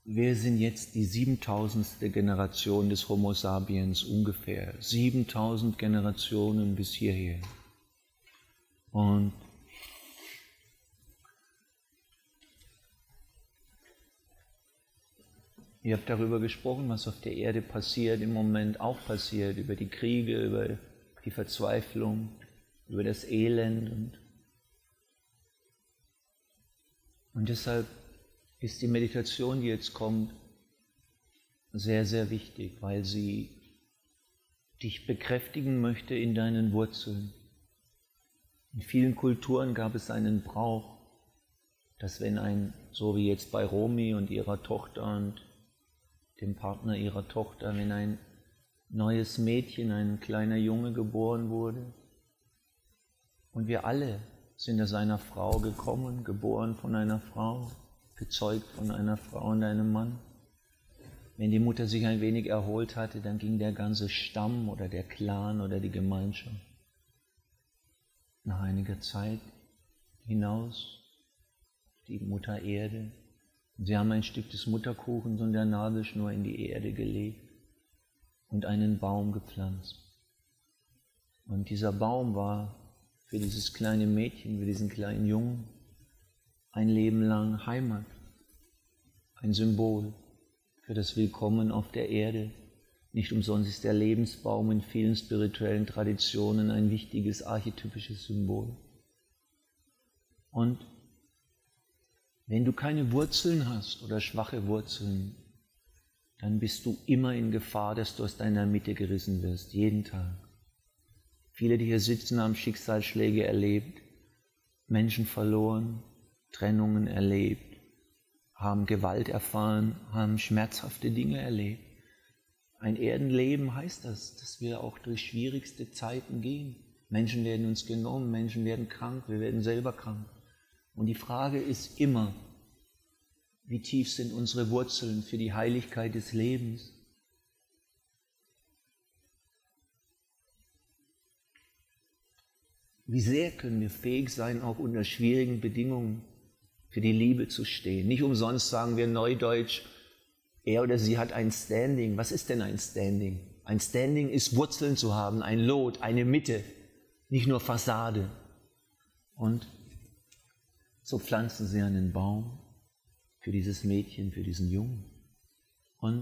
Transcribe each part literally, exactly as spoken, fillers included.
wir sind jetzt die siebentausendste Generation des Homo sapiens ungefähr. siebentausend Generationen bis hierher. Und ihr habt darüber gesprochen, was auf der Erde passiert, im Moment auch passiert, über die Kriege, über die Verzweiflung, über das Elend. Und, und deshalb ist die Meditation, die jetzt kommt, sehr, sehr wichtig, weil sie dich bekräftigen möchte in deinen Wurzeln. In vielen Kulturen gab es einen Brauch, dass wenn ein, so wie jetzt bei Romy und ihrer Tochter und dem Partner ihrer Tochter, wenn ein neues Mädchen, ein kleiner Junge geboren wurde, und wir alle sind aus einer Frau gekommen, geboren von einer Frau, gezeugt von einer Frau und einem Mann. Wenn die Mutter sich ein wenig erholt hatte, dann ging der ganze Stamm oder der Clan oder die Gemeinschaft nach einiger Zeit hinaus, die Mutter Erde. Und sie haben ein Stück des Mutterkuchens und der Nabelschnur in die Erde gelegt und einen Baum gepflanzt. Und dieser Baum war für dieses kleine Mädchen, für diesen kleinen Jungen, ein Leben lang Heimat, ein Symbol für das Willkommen auf der Erde. Nicht umsonst ist der Lebensbaum in vielen spirituellen Traditionen ein wichtiges archetypisches Symbol. Und wenn du keine Wurzeln hast oder schwache Wurzeln, dann bist du immer in Gefahr, dass du aus deiner Mitte gerissen wirst, jeden Tag. Viele, die hier sitzen, haben Schicksalsschläge erlebt, Menschen verloren, Trennungen erlebt, haben Gewalt erfahren, haben schmerzhafte Dinge erlebt. Ein Erdenleben heißt das, dass wir auch durch schwierigste Zeiten gehen. Menschen werden uns genommen, Menschen werden krank, wir werden selber krank. Und die Frage ist immer, wie tief sind unsere Wurzeln für die Heiligkeit des Lebens? Wie sehr können wir fähig sein, auch unter schwierigen Bedingungen für die Liebe zu stehen? Nicht umsonst sagen wir neudeutsch, er oder sie hat ein Standing. Was ist denn ein Standing? Ein Standing ist Wurzeln zu haben, ein Lot, eine Mitte, nicht nur Fassade. Und so pflanzen sie einen Baum für dieses Mädchen, für diesen Jungen. Und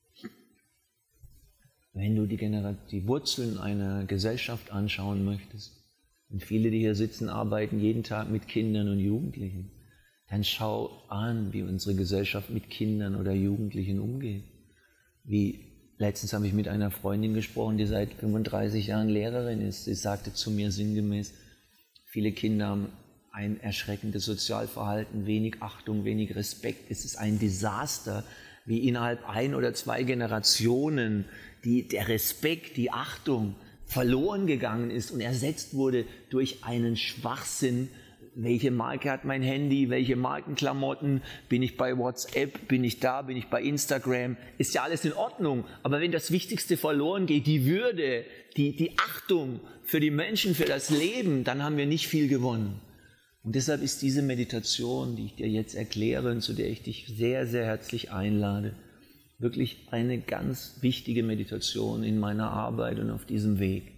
wenn du die, Genera- die Wurzeln einer Gesellschaft anschauen möchtest, und viele, die hier sitzen, arbeiten jeden Tag mit Kindern und Jugendlichen, dann schau an, wie unsere Gesellschaft mit Kindern oder Jugendlichen umgeht. Wie letztens habe ich mit einer Freundin gesprochen, die seit fünfunddreißig Jahren Lehrerin ist. Sie sagte zu mir sinngemäß, viele Kinder haben ein erschreckendes Sozialverhalten, wenig Achtung, wenig Respekt. Es ist ein Desaster, wie innerhalb ein oder zwei Generationen die, der Respekt, die Achtung verloren gegangen ist und ersetzt wurde durch einen Schwachsinn. Welche Marke hat mein Handy, welche Markenklamotten, bin ich bei WhatsApp, bin ich da, bin ich bei Instagram, ist ja alles in Ordnung. Aber wenn das Wichtigste verloren geht, die Würde, die, die Achtung für die Menschen, für das Leben, dann haben wir nicht viel gewonnen. Und deshalb ist diese Meditation, die ich dir jetzt erkläre und zu der ich dich sehr, sehr herzlich einlade, wirklich eine ganz wichtige Meditation in meiner Arbeit und auf diesem Weg.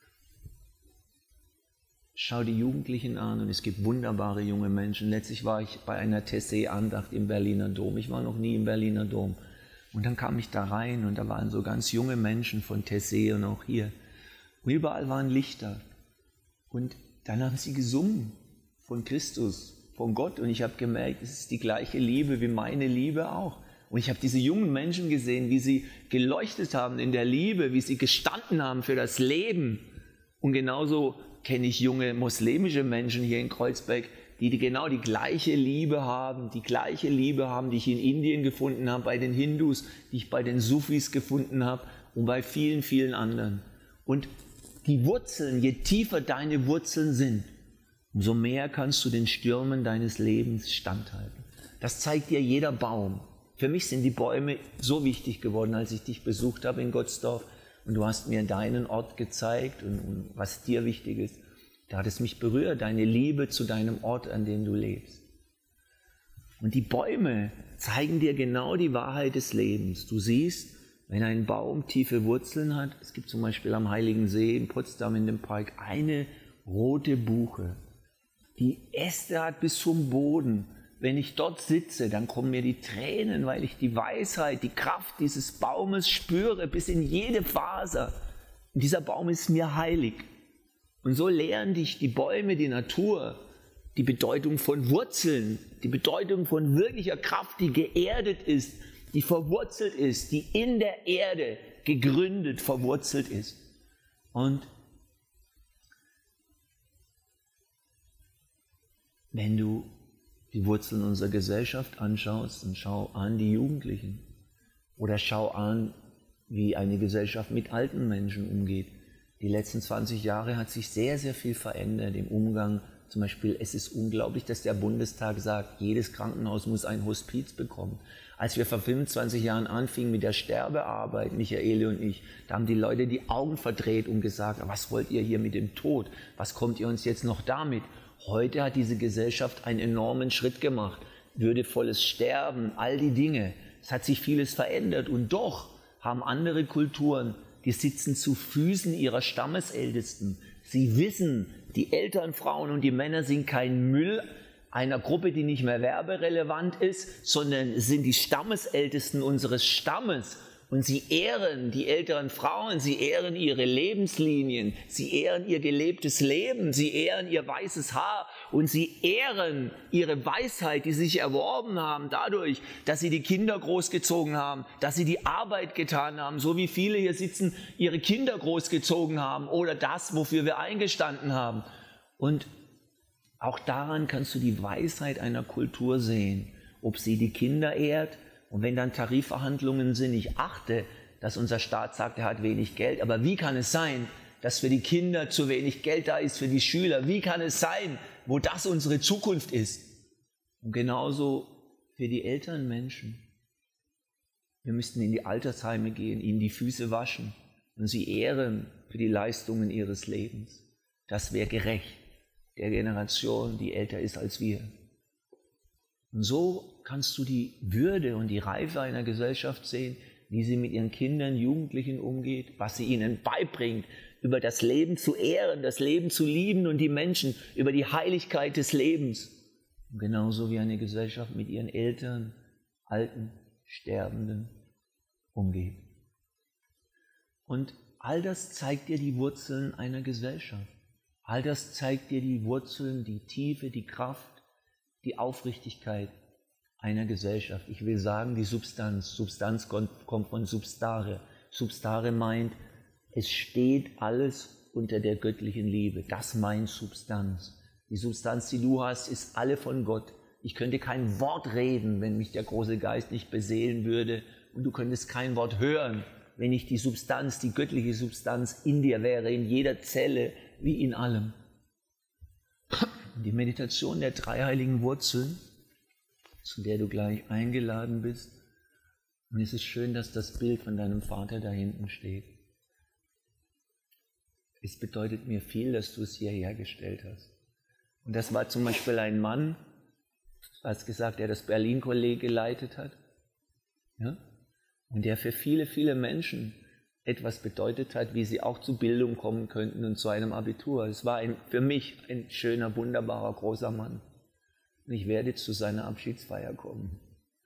Schau die Jugendlichen an und es gibt wunderbare junge Menschen. Letztlich war ich bei einer Tessé-Andacht im Berliner Dom. Ich war noch nie im Berliner Dom. Und dann kam ich da rein und da waren so ganz junge Menschen von Tessé und auch hier. Und überall waren Lichter. Und dann haben sie gesungen von Christus, von Gott. Und ich habe gemerkt, es ist die gleiche Liebe wie meine Liebe auch. Und ich habe diese jungen Menschen gesehen, wie sie geleuchtet haben in der Liebe, wie sie gestanden haben für das Leben. Und genauso kenne ich junge muslimische Menschen hier in Kreuzberg, die genau die gleiche Liebe haben, die gleiche Liebe haben, die ich in Indien gefunden habe, bei den Hindus, die ich bei den Sufis gefunden habe und bei vielen, vielen anderen. Und die Wurzeln, je tiefer deine Wurzeln sind, umso mehr kannst du den Stürmen deines Lebens standhalten. Das zeigt dir jeder Baum. Für mich sind die Bäume so wichtig geworden, als ich dich besucht habe in Gottsdorf. Und du hast mir deinen Ort gezeigt und, und was dir wichtig ist. Da hat es mich berührt, deine Liebe zu deinem Ort, an dem du lebst. Und die Bäume zeigen dir genau die Wahrheit des Lebens. Du siehst, wenn ein Baum tiefe Wurzeln hat, es gibt zum Beispiel am Heiligen See in Potsdam in dem Park eine rote Buche. Die Äste hat bis zum Boden. Wenn ich dort sitze, dann kommen mir die Tränen, weil ich die Weisheit, die Kraft dieses Baumes spüre, bis in jede Faser. Und dieser Baum ist mir heilig. Und so lehren dich die Bäume, die Natur, die Bedeutung von Wurzeln, die Bedeutung von wirklicher Kraft, die geerdet ist, die verwurzelt ist, die in der Erde gegründet, verwurzelt ist. Und wenn du die Wurzeln unserer Gesellschaft anschaust, dann schau an die Jugendlichen oder schau an, wie eine Gesellschaft mit alten Menschen umgeht. Die letzten zwanzig Jahre hat sich sehr, sehr viel verändert im Umgang. Zum Beispiel, es ist unglaublich, dass der Bundestag sagt, jedes Krankenhaus muss ein Hospiz bekommen. Als wir vor fünfundzwanzig Jahren anfingen mit der Sterbearbeit, Michaele und ich, da haben die Leute die Augen verdreht und gesagt, was wollt ihr hier mit dem Tod? Was kommt ihr uns jetzt noch damit? Heute hat diese Gesellschaft einen enormen Schritt gemacht. Würdevolles Sterben, all die Dinge. Es hat sich vieles verändert und doch haben andere Kulturen, die sitzen zu Füßen ihrer Stammesältesten. Sie wissen, die älteren Frauen und die Männer sind kein Müll einer Gruppe, die nicht mehr werberelevant ist, sondern sind die Stammesältesten unseres Stammes. Und sie ehren die älteren Frauen, sie ehren ihre Lebenslinien, sie ehren ihr gelebtes Leben, sie ehren ihr weißes Haar und sie ehren ihre Weisheit, die sie sich erworben haben dadurch, dass sie die Kinder großgezogen haben, dass sie die Arbeit getan haben, so wie viele hier sitzen, ihre Kinder großgezogen haben oder das, wofür wir eingestanden haben. Und auch daran kannst du die Weisheit einer Kultur sehen, ob sie die Kinder ehrt. Und wenn dann Tarifverhandlungen sind, ich achte, dass unser Staat sagt, er hat wenig Geld, aber wie kann es sein, dass für die Kinder zu wenig Geld da ist, für die Schüler? Wie kann es sein, wo das unsere Zukunft ist? Und genauso für die älteren Menschen. Wir müssten in die Altersheime gehen, ihnen die Füße waschen und sie ehren für die Leistungen ihres Lebens. Das wäre gerecht der Generation, die älter ist als wir. Und so kannst du die Würde und die Reife einer Gesellschaft sehen, wie sie mit ihren Kindern, Jugendlichen umgeht, was sie ihnen beibringt, über das Leben zu ehren, das Leben zu lieben und die Menschen, über die Heiligkeit des Lebens. Und genauso wie eine Gesellschaft mit ihren Eltern, Alten, Sterbenden umgeht. Und all das zeigt dir die Wurzeln einer Gesellschaft. All das zeigt dir die Wurzeln, die Tiefe, die Kraft, die Aufrichtigkeit einer Gesellschaft. Ich will sagen, die Substanz. Substanz kommt von substare. Substare meint, es steht alles unter der göttlichen Liebe. Das meint Substanz. Die Substanz, die du hast, ist alle von Gott. Ich könnte kein Wort reden, wenn mich der große Geist nicht beseelen würde. Und du könntest kein Wort hören, wenn nicht die Substanz, die göttliche Substanz in dir wäre, in jeder Zelle wie in allem. Die Meditation der drei heiligen Wurzeln, zu der du gleich eingeladen bist. Und es ist schön, dass das Bild von deinem Vater da hinten steht. Es bedeutet mir viel, dass du es hierher gestellt hast. Und das war zum Beispiel ein Mann, du hast gesagt, der das Berlin-Kolleg geleitet hat. Ja? Und der für viele, viele Menschen etwas bedeutet hat, wie sie auch zu Bildung kommen könnten und zu einem Abitur. Es war ein, für mich ein schöner, wunderbarer, großer Mann. Und ich werde zu seiner Abschiedsfeier kommen.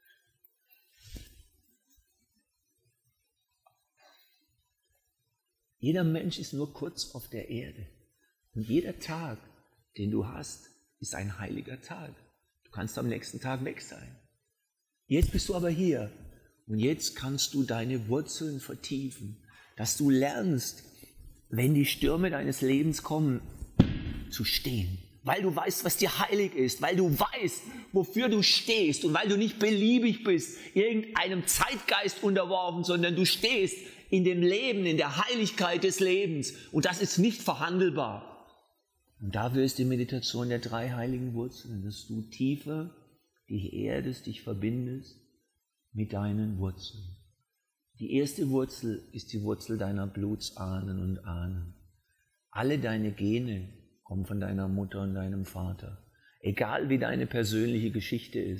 Jeder Mensch ist nur kurz auf der Erde. Und jeder Tag, den du hast, ist ein heiliger Tag. Du kannst am nächsten Tag weg sein. Jetzt bist du aber hier. Und jetzt kannst du deine Wurzeln vertiefen, dass du lernst, wenn die Stürme deines Lebens kommen, zu stehen. Weil du weißt, was dir heilig ist, weil du weißt, wofür du stehst und weil du nicht beliebig bist, irgendeinem Zeitgeist unterworfen, sondern du stehst in dem Leben, in der Heiligkeit des Lebens und das ist nicht verhandelbar. Und dafür ist die Meditation der drei heiligen Wurzeln, dass du tiefer dich erdest, dich verbindest mit deinen Wurzeln. Die erste Wurzel ist die Wurzel deiner Blutsahnen und Ahnen. Alle deine Gene kommen von deiner Mutter und deinem Vater. Egal wie deine persönliche Geschichte ist,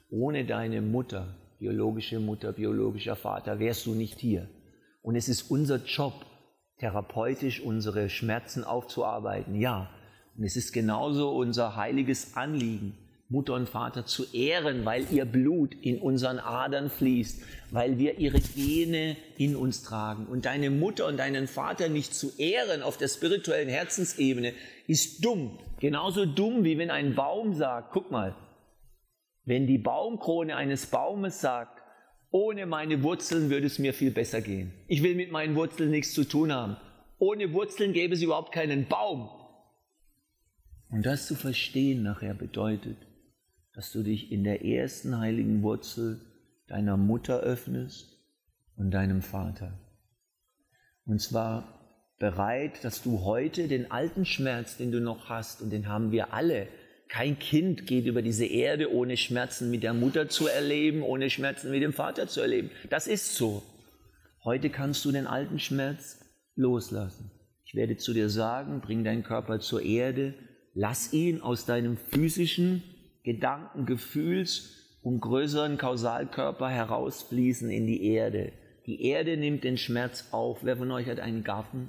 Ohne deine Mutter, biologische Mutter, biologischer Vater, wärst du nicht hier. Und es ist unser Job, therapeutisch unsere Schmerzen aufzuarbeiten, ja. Und es ist genauso unser heiliges Anliegen, Mutter und Vater zu ehren, weil ihr Blut in unseren Adern fließt, weil wir ihre Gene in uns tragen. Und deine Mutter und deinen Vater nicht zu ehren auf der spirituellen Herzensebene ist dumm. Genauso dumm, wie wenn ein Baum sagt, guck mal, wenn die Baumkrone eines Baumes sagt, ohne meine Wurzeln würde es mir viel besser gehen. Ich will mit meinen Wurzeln nichts zu tun haben. Ohne Wurzeln gäbe es überhaupt keinen Baum. Und das zu verstehen nachher bedeutet, dass du dich in der ersten heiligen Wurzel deiner Mutter öffnest und deinem Vater. Und zwar bereit, dass du heute den alten Schmerz, den du noch hast, und den haben wir alle, kein Kind geht über diese Erde, ohne Schmerzen mit der Mutter zu erleben, ohne Schmerzen mit dem Vater zu erleben. Das ist so. Heute kannst du den alten Schmerz loslassen. Ich werde zu dir sagen, bring deinen Körper zur Erde, lass ihn aus deinem physischen Gedanken-, Gefühls- und größeren Kausalkörper herausfließen in die Erde. Die Erde nimmt den Schmerz auf. Wer von euch hat einen Garten?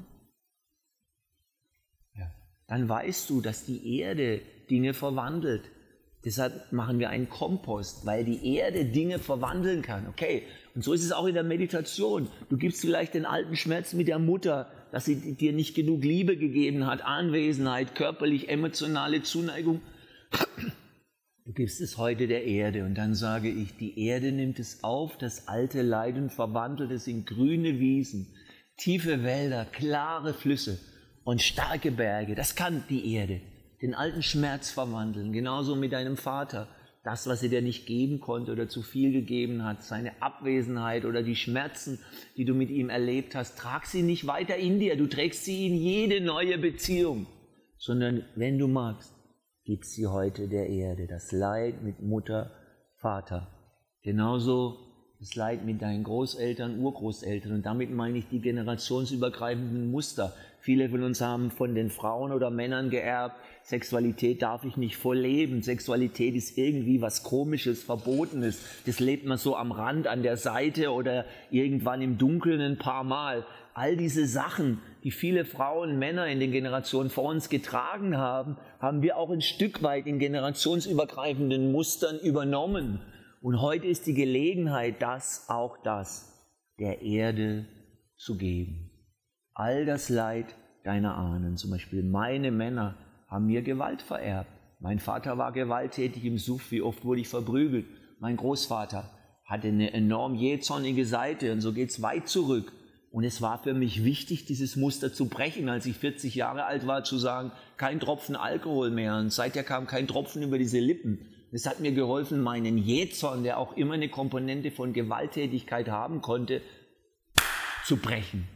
Ja. Dann weißt du, dass die Erde Dinge verwandelt. Deshalb machen wir einen Kompost, weil die Erde Dinge verwandeln kann. Okay, und so ist es auch in der Meditation. Du gibst vielleicht den alten Schmerz mit der Mutter, dass sie dir nicht genug Liebe gegeben hat, Anwesenheit, körperlich, emotionale Zuneigung. Du gibst es heute der Erde und dann sage ich, die Erde nimmt es auf, das alte Leid und verwandelt es in grüne Wiesen, tiefe Wälder, klare Flüsse und starke Berge. Das kann die Erde. Den alten Schmerz verwandeln, genauso mit deinem Vater. Das, was er dir nicht geben konnte oder zu viel gegeben hat, seine Abwesenheit oder die Schmerzen, die du mit ihm erlebt hast, trag sie nicht weiter in dir. Du trägst sie in jede neue Beziehung, sondern wenn du magst, gib sie heute der Erde. Das Leid mit Mutter, Vater. Genauso das Leid mit deinen Großeltern, Urgroßeltern. Und damit meine ich die generationsübergreifenden Muster. Viele von uns haben von den Frauen oder Männern geerbt, Sexualität darf ich nicht voll leben. Sexualität ist irgendwie was Komisches, Verbotenes. Das lebt man so am Rand, an der Seite oder irgendwann im Dunkeln ein paar Mal. All diese Sachen, die viele Frauen und Männer in den Generationen vor uns getragen haben, haben wir auch ein Stück weit in generationsübergreifenden Mustern übernommen. Und heute ist die Gelegenheit, das, auch das, der Erde zu geben. All das Leid deiner Ahnen, zum Beispiel meine Männer, haben mir Gewalt vererbt. Mein Vater war gewalttätig im Suff, wie oft wurde ich verprügelt. Mein Großvater hatte eine enorm jähzornige Seite und so geht's weit zurück. Und es war für mich wichtig, dieses Muster zu brechen, als ich vierzig Jahre alt war, zu sagen, kein Tropfen Alkohol mehr. Und seither kam kein Tropfen über diese Lippen. Es hat mir geholfen, meinen Jähzorn, der auch immer eine Komponente von Gewalttätigkeit haben konnte, zu brechen.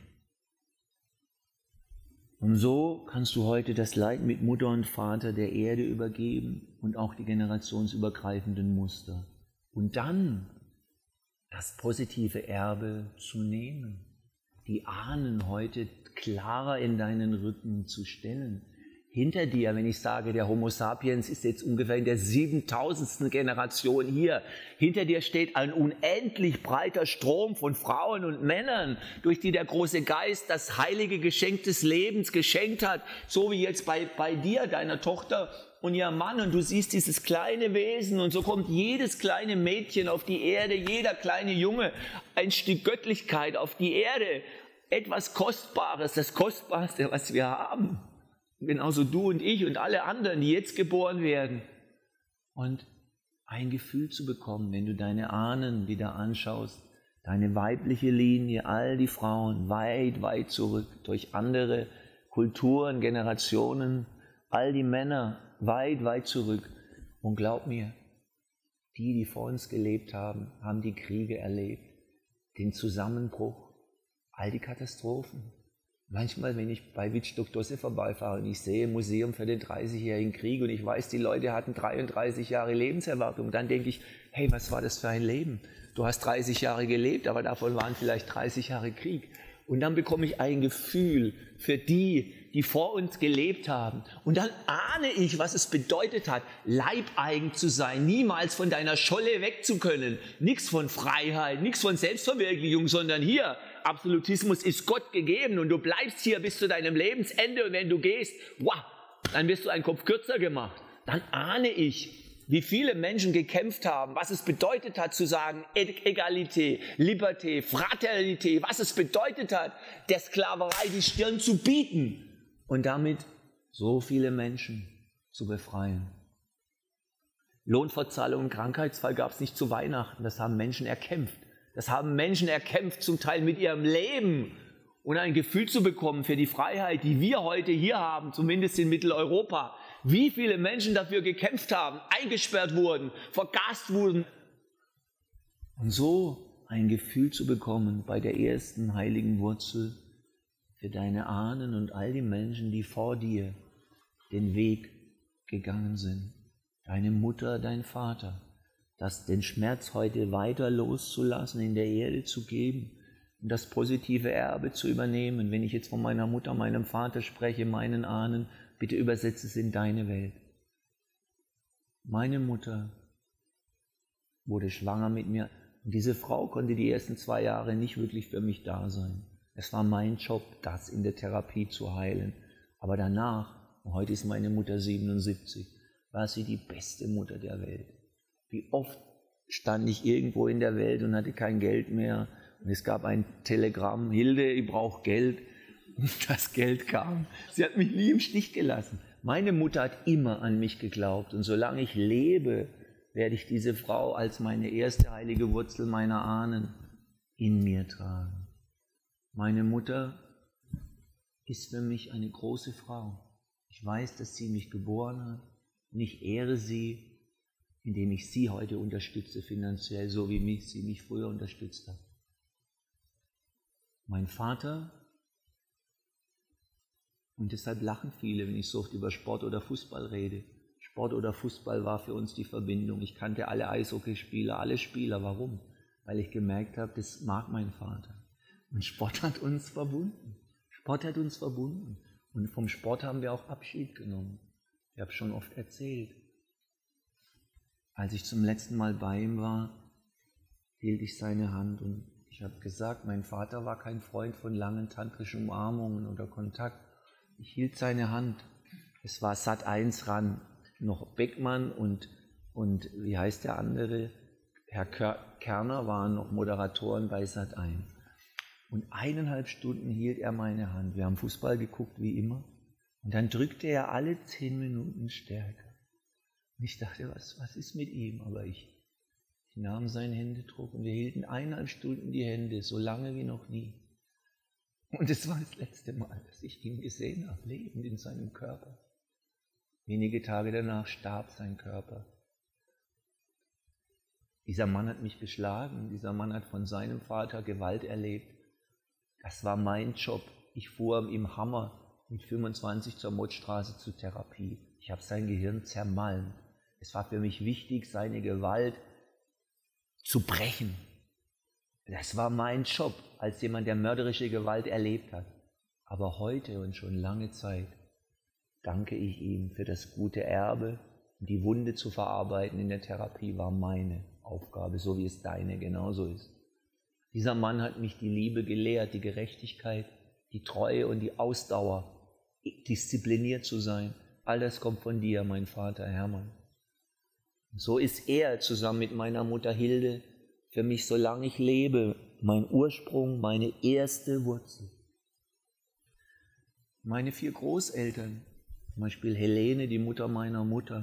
Und so kannst du heute das Leid mit Mutter und Vater der Erde übergeben und auch die generationsübergreifenden Muster. Und dann das positive Erbe zu nehmen, die Ahnen heute klarer in deinen Rücken zu stellen. Hinter dir, wenn ich sage, der Homo sapiens ist jetzt ungefähr in der siebentausendsten Generation hier. Hinter dir steht ein unendlich breiter Strom von Frauen und Männern, durch die der große Geist das heilige Geschenk des Lebens geschenkt hat. So wie jetzt bei, bei dir, deiner Tochter und ihrem Mann. Und du siehst dieses kleine Wesen und so kommt jedes kleine Mädchen auf die Erde, jeder kleine Junge, ein Stück Göttlichkeit auf die Erde. Etwas Kostbares, das Kostbarste, was wir haben. Genauso du und ich und alle anderen, die jetzt geboren werden. Und ein Gefühl zu bekommen, wenn du deine Ahnen wieder anschaust, deine weibliche Linie, all die Frauen weit, weit zurück, durch andere Kulturen, Generationen, all die Männer weit, weit zurück. Und glaub mir, die, die vor uns gelebt haben, haben die Kriege erlebt, den Zusammenbruch, all die Katastrophen. Manchmal, wenn ich bei Wittstock-Dosse vorbeifahre und ich sehe Museum für den dreißigjährigen Krieg und ich weiß, die Leute hatten dreiunddreißig Jahre Lebenserwartung, dann denke ich, hey, was war das für ein Leben? Du hast dreißig Jahre gelebt, aber davon waren vielleicht dreißig Jahre Krieg. Und dann bekomme ich ein Gefühl für die, die vor uns gelebt haben. Und dann ahne ich, was es bedeutet hat, leibeigen zu sein, niemals von deiner Scholle weg zu können. Nichts von Freiheit, nichts von Selbstverwirklichung, sondern hier, Absolutismus ist Gott gegeben und du bleibst hier bis zu deinem Lebensende und wenn du gehst, wow, dann wirst du einen Kopf kürzer gemacht. Dann ahne ich, wie viele Menschen gekämpft haben, was es bedeutet hat zu sagen, Egalité, Liberté, Fraternité, was es bedeutet hat, der Sklaverei die Stirn zu bieten und damit so viele Menschen zu befreien. Lohnfortzahlung und Krankheitsfall gab es nicht zu Weihnachten, das haben Menschen erkämpft. Das haben Menschen erkämpft, zum Teil mit ihrem Leben, und ein Gefühl zu bekommen für die Freiheit, die wir heute hier haben, zumindest in Mitteleuropa. Wie viele Menschen dafür gekämpft haben, eingesperrt wurden, vergast wurden. Und so ein Gefühl zu bekommen bei der ersten heiligen Wurzel für deine Ahnen und all die Menschen, die vor dir den Weg gegangen sind. Deine Mutter, dein Vater, das den Schmerz heute weiter loszulassen, in der Erde zu geben und das positive Erbe zu übernehmen. Wenn ich jetzt von meiner Mutter, meinem Vater spreche, meinen Ahnen, bitte übersetze es in deine Welt. Meine Mutter wurde schwanger mit mir und diese Frau konnte die ersten zwei Jahre nicht wirklich für mich da sein. Es war mein Job, das in der Therapie zu heilen. Aber danach, und heute ist meine Mutter siebenundsiebzig, war sie die beste Mutter der Welt. Wie oft stand ich irgendwo in der Welt und hatte kein Geld mehr und es gab ein Telegramm, Hilde, ich brauche Geld. Und das Geld kam. Sie hat mich nie im Stich gelassen. Meine Mutter hat immer an mich geglaubt und solange ich lebe, werde ich diese Frau als meine erste heilige Wurzel meiner Ahnen in mir tragen. Meine Mutter ist für mich eine große Frau. Ich weiß, dass sie mich geboren hat und ich ehre sie, indem ich sie heute unterstütze finanziell, so wie mich, sie mich früher unterstützt hat. Mein Vater, und deshalb lachen viele, wenn ich so oft über Sport oder Fußball rede. Sport oder Fußball war für uns die Verbindung. Ich kannte alle Eishockeyspieler, alle Spieler. Warum? Weil ich gemerkt habe, das mag mein Vater. Und Sport hat uns verbunden. Sport hat uns verbunden. Und vom Sport haben wir auch Abschied genommen. Ich habe schon oft erzählt. Als ich zum letzten Mal bei ihm war, hielt ich seine Hand und ich habe gesagt, mein Vater war kein Freund von langen tantrischen Umarmungen oder Kontakt. Ich hielt seine Hand. Es war Sat eins ran, noch Beckmann und, und wie heißt der andere? Herr Kerner waren noch Moderatoren bei Sat eins. Und eineinhalb Stunden hielt er meine Hand. Wir haben Fußball geguckt, wie immer. Und dann drückte er alle zehn Minuten stärker. Und ich dachte, was, was ist mit ihm? Aber ich, ich nahm seinen Händedruck und wir hielten eineinhalb Stunden die Hände, so lange wie noch nie. Und es war das letzte Mal, dass ich ihn gesehen habe, lebend in seinem Körper. Wenige Tage danach starb sein Körper. Dieser Mann hat mich geschlagen, dieser Mann hat von seinem Vater Gewalt erlebt. Das war mein Job. Ich fuhr im Hammer mit fünfundzwanzig zur Mottstraße zur Therapie. Ich habe sein Gehirn zermalmt. Es war für mich wichtig, seine Gewalt zu brechen. Das war mein Job als jemand, der mörderische Gewalt erlebt hat. Aber heute und schon lange Zeit danke ich ihm für das gute Erbe. Und die Wunde zu verarbeiten in der Therapie war meine Aufgabe, so wie es deine genauso ist. Dieser Mann hat mich die Liebe gelehrt, die Gerechtigkeit, die Treue und die Ausdauer, diszipliniert zu sein. All das kommt von dir, mein Vater Hermann. Und so ist er zusammen mit meiner Mutter Hilde für mich, solange ich lebe, mein Ursprung, meine erste Wurzel. Meine vier Großeltern, zum Beispiel Helene, die Mutter meiner Mutter.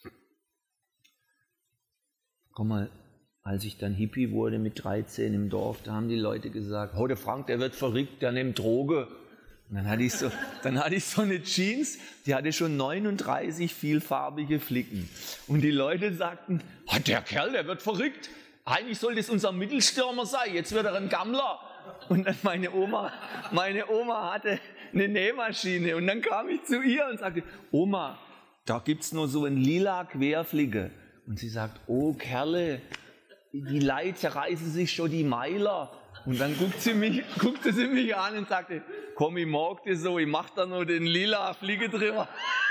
Komm mal, als ich dann Hippie wurde mit dreizehn im Dorf, da haben die Leute gesagt, oh, der Frank, der wird verrückt, der nimmt Droge. Und dann hatte ich so, dann hatte ich so eine Jeans, die hatte schon neununddreißig vielfarbige Flicken. Und die Leute sagten, oh, der Kerl, der wird verrückt. Eigentlich sollte es unser Mittelstürmer sein, jetzt wird er ein Gammler. Und dann meine Oma, meine Oma hatte eine Nähmaschine und dann kam ich zu ihr und sagte, Oma, da gibt's nur so ein lila Querflicke. Und sie sagt, oh Kerle, die Leute zerreißen sich schon die Meiler. Und dann guckte sie mich, guckte sie mich an und sagte, komm, ich mag das so, ich mach da nur den lila Fliege drüber.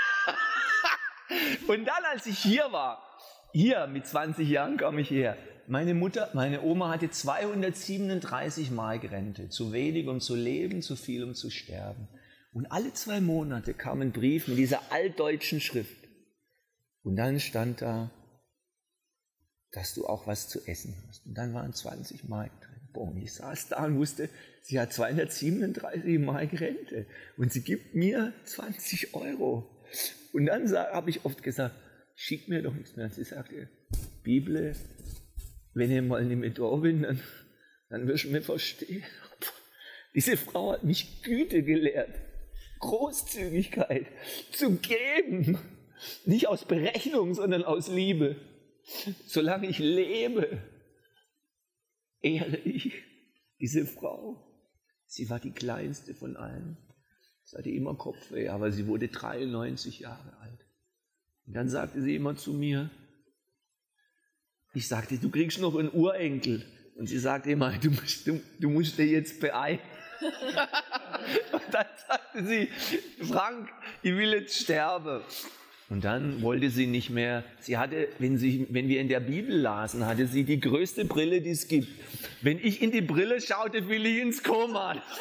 Und dann, als ich hier war, hier mit zwanzig Jahren kam ich her, meine Mutter, meine Oma hatte zweihundertsiebenunddreißig Mark Rente, zu wenig, um zu leben, zu viel, um zu sterben. Und alle zwei Monate kam ein Brief mit dieser altdeutschen Schrift. Und dann stand da, dass du auch was zu essen hast. Und dann waren zwanzig Mark drin. Boah, ich saß da und wusste, sie hat zweihundertsiebenunddreißig Mark Rente und sie gibt mir zwanzig Euro. Und dann habe ich oft gesagt, schick mir doch nichts mehr. Und sie sagte, Bibel, wenn ich mal nicht mehr da bin, dann, dann wirst du mir verstehen. Diese Frau hat mich Güte gelehrt, Großzügigkeit, zu geben. Nicht aus Berechnung, sondern aus Liebe. Solange ich lebe, ehre ich diese Frau. Sie war die kleinste von allen. Sie hatte immer Kopfweh, aber sie wurde dreiundneunzig Jahre alt. Und dann sagte sie immer zu mir, ich sagte, du kriegst noch einen Urenkel. Und sie sagte immer, du musst, du, du musst dir jetzt beeilen. Und dann sagte sie, Frank, ich will jetzt sterben. Und dann wollte sie nicht mehr, sie hatte, wenn, sie, wenn wir in der Bibel lasen, hatte sie die größte Brille, die es gibt. Wenn ich in die Brille schaute, fiel ich ins Koma. Und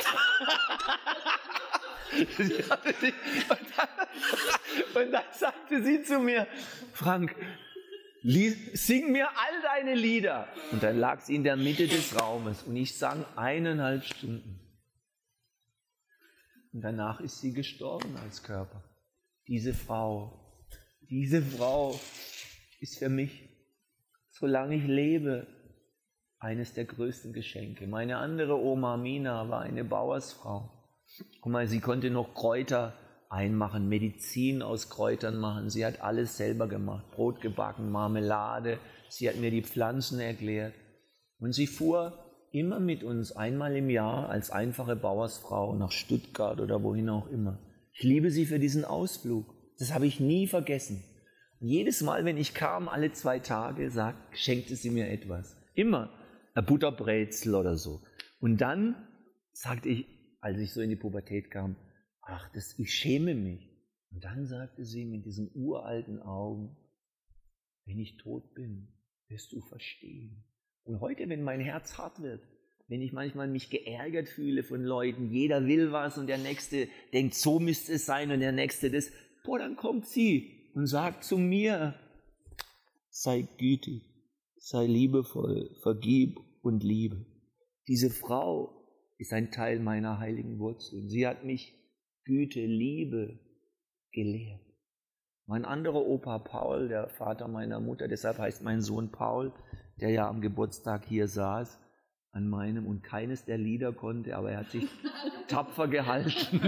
dann, und dann sagte sie zu mir, Frank, sing mir all deine Lieder. Und dann lag sie in der Mitte des Raumes und ich sang eineinhalb Stunden. Und danach ist sie gestorben als Körper. Diese Frau, diese Frau ist für mich, solange ich lebe, eines der größten Geschenke. Meine andere Oma Mina war eine Bauersfrau. Guck mal, sie konnte noch Kräuter einmachen, Medizin aus Kräutern machen. Sie hat alles selber gemacht, Brot gebacken, Marmelade. Sie hat mir die Pflanzen erklärt. Und sie fuhr immer mit uns einmal im Jahr als einfache Bauersfrau nach Stuttgart oder wohin auch immer. Ich liebe sie für diesen Ausflug. Das habe ich nie vergessen. Und jedes Mal, wenn ich kam, alle zwei Tage, sag, schenkte sie mir etwas. Immer ein Butterbrezel oder so. Und dann sagte ich, als ich so in die Pubertät kam, ach, das, ich schäme mich. Und dann sagte sie mit diesen uralten Augen, wenn ich tot bin, wirst du verstehen. Und heute, wenn mein Herz hart wird, wenn ich manchmal mich geärgert fühle von Leuten, jeder will was und der Nächste denkt, so müsste es sein und der Nächste das, boah, dann kommt sie und sagt zu mir, sei gütig, sei liebevoll, vergib und liebe. Diese Frau ist ein Teil meiner heiligen Wurzeln. Sie hat mich Güte, Liebe gelehrt. Mein anderer Opa Paul, der Vater meiner Mutter, deshalb heißt mein Sohn Paul, der ja am Geburtstag hier saß, an meinem und keines der Lieder konnte, aber er hat sich tapfer gehalten.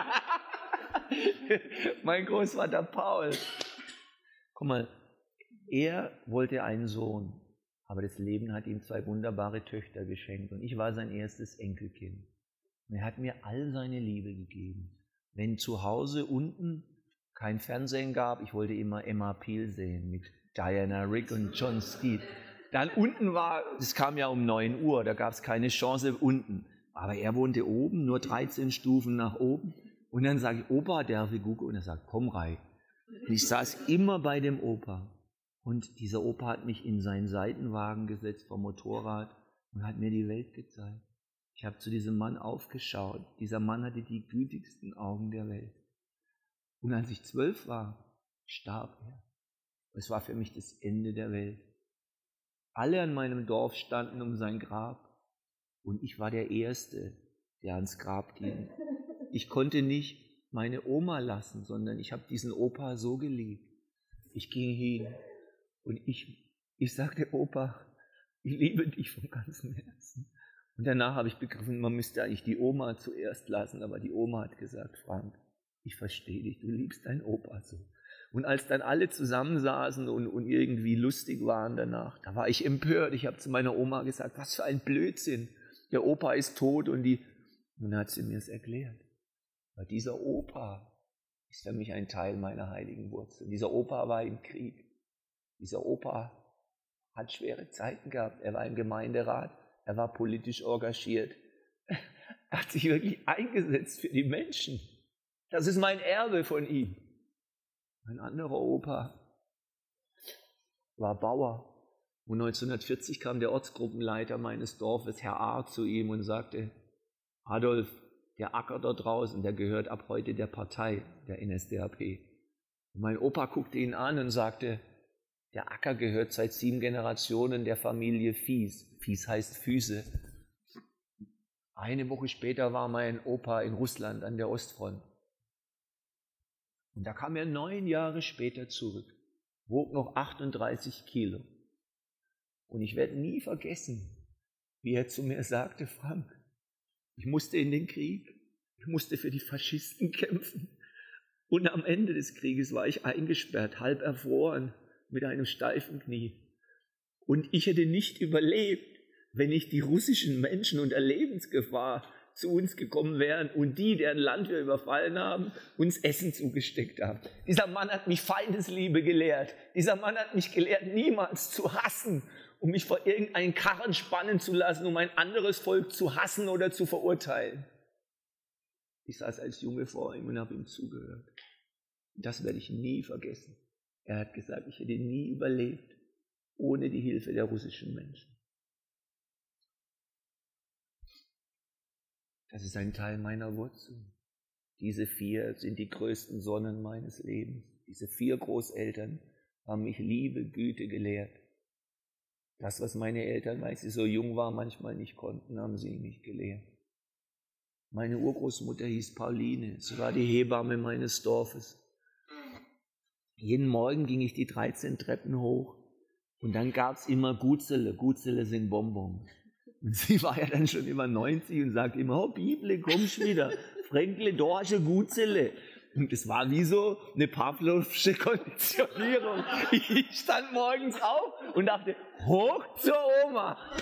Mein Großvater Paul. Guck mal, er wollte einen Sohn, aber das Leben hat ihm zwei wunderbare Töchter geschenkt und ich war sein erstes Enkelkind. Und er hat mir all seine Liebe gegeben. Wenn zu Hause unten kein Fernsehen gab, ich wollte immer Emma Peel sehen mit Diana Rigg und John Skeet. Dann unten war, es kam ja um neun Uhr, da gab es keine Chance unten. Aber er wohnte oben, nur dreizehn Stufen nach oben. Und dann sage ich, Opa, darf ich gucken? Und er sagt, komm rein. Und ich saß immer bei dem Opa. Und dieser Opa hat mich in seinen Seitenwagen gesetzt vom Motorrad und hat mir die Welt gezeigt. Ich habe zu diesem Mann aufgeschaut. Dieser Mann hatte die gütigsten Augen der Welt. Und als ich zwölf war, starb er. Es war für mich das Ende der Welt. Alle an meinem Dorf standen um sein Grab und ich war der Erste, der ans Grab ging. Ich konnte nicht meine Oma lassen, sondern ich habe diesen Opa so geliebt. Ich ging hin und ich, ich sagte, Opa, ich liebe dich vom ganzen Herzen. Und danach habe ich begriffen, man müsste eigentlich die Oma zuerst lassen, aber die Oma hat gesagt, Frank, ich verstehe dich, du liebst deinen Opa so. Und als dann alle zusammensaßen und, und irgendwie lustig waren danach, da war ich empört. Ich habe zu meiner Oma gesagt, was für ein Blödsinn. Der Opa ist tot und die... Und dann hat sie mir es erklärt. Weil dieser Opa ist für mich ein Teil meiner heiligen Wurzel. Dieser Opa war im Krieg. Dieser Opa hat schwere Zeiten gehabt. Er war im Gemeinderat. Er war politisch engagiert. Er hat sich wirklich eingesetzt für die Menschen. Das ist mein Erbe von ihm. Ein anderer Opa war Bauer. Und neunzehnhundertvierzig kam der Ortsgruppenleiter meines Dorfes, Herr A., zu ihm und sagte, Adolf, der Acker da draußen, der gehört ab heute der Partei, der N S D A P. Und mein Opa guckte ihn an und sagte, der Acker gehört seit sieben Generationen der Familie Fies. Fies heißt Füße. Eine Woche später war mein Opa in Russland an der Ostfront. Und da kam er neun Jahre später zurück, wog noch achtunddreißig Kilo. Und ich werde nie vergessen, wie er zu mir sagte, Frank, ich musste in den Krieg, ich musste für die Faschisten kämpfen. Und am Ende des Krieges war ich eingesperrt, halb erfroren, mit einem steifen Knie. Und ich hätte nicht überlebt, wenn nicht die russischen Menschen unter Lebensgefahr zu uns gekommen wären und die, deren Land wir überfallen haben, uns Essen zugesteckt haben. Dieser Mann hat mich Feindesliebe gelehrt. Dieser Mann hat mich gelehrt, niemals zu hassen, um mich vor irgendeinen Karren spannen zu lassen, um ein anderes Volk zu hassen oder zu verurteilen. Ich saß als Junge vor ihm und habe ihm zugehört. Das werde ich nie vergessen. Er hat gesagt, ich hätte nie überlebt ohne die Hilfe der russischen Menschen. Das ist ein Teil meiner Wurzeln. Diese vier sind die größten Sonnen meines Lebens. Diese vier Großeltern haben mich Liebe, Güte gelehrt. Das, was meine Eltern, weil sie so jung waren, manchmal nicht konnten, haben sie mich gelehrt. Meine Urgroßmutter hieß Pauline. Sie war die Hebamme meines Dorfes. Jeden Morgen ging ich die dreizehn Treppen hoch und dann gab es immer Gutzele. Gutzele sind Bonbons. Und sie war ja dann schon immer neunzig und sagte immer, oh Bibel, kommst wieder, Fränkle, Dorsche, Gutzele. Und es war wie so eine Pavlovsche Konditionierung. Ich stand morgens auf und dachte, hoch zur Oma,